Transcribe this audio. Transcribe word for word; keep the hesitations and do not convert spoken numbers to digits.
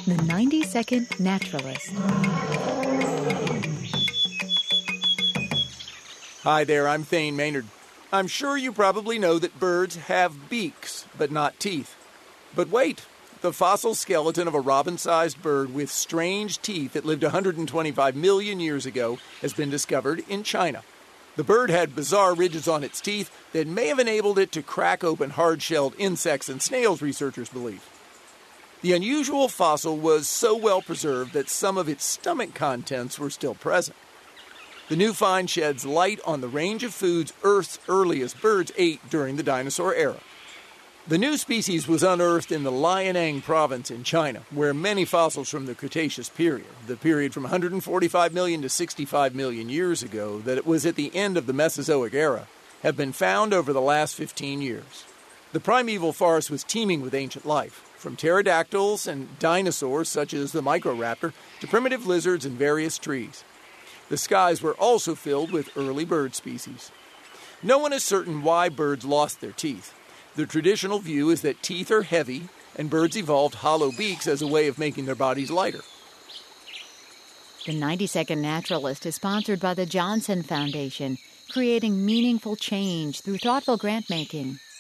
The ninety second Naturalist. Hi there, I'm Thane Maynard. I'm sure you probably know that birds have beaks, but not teeth. But wait, the fossil skeleton of a robin-sized bird with strange teeth that lived one hundred twenty-five million years ago has been discovered in China. The bird had bizarre ridges on its teeth that may have enabled it to crack open hard-shelled insects and snails, researchers believe. The unusual fossil was so well preserved that some of its stomach contents were still present. The new find sheds light on the range of foods Earth's earliest birds ate during the dinosaur era. The new species was unearthed in the Liaoning province in China, where many fossils from the Cretaceous period, the period from one hundred forty-five million to sixty-five million years ago that it was at the end of the Mesozoic era, have been found over the last fifteen years. The primeval forest was teeming with ancient life, from pterodactyls and dinosaurs such as the Microraptor to primitive lizards and various trees. The skies were also filled with early bird species. No one is certain why birds lost their teeth. The traditional view is that teeth are heavy, and birds evolved hollow beaks as a way of making their bodies lighter. The ninety second Naturalist is sponsored by the Johnson Foundation, creating meaningful change through thoughtful grant-making.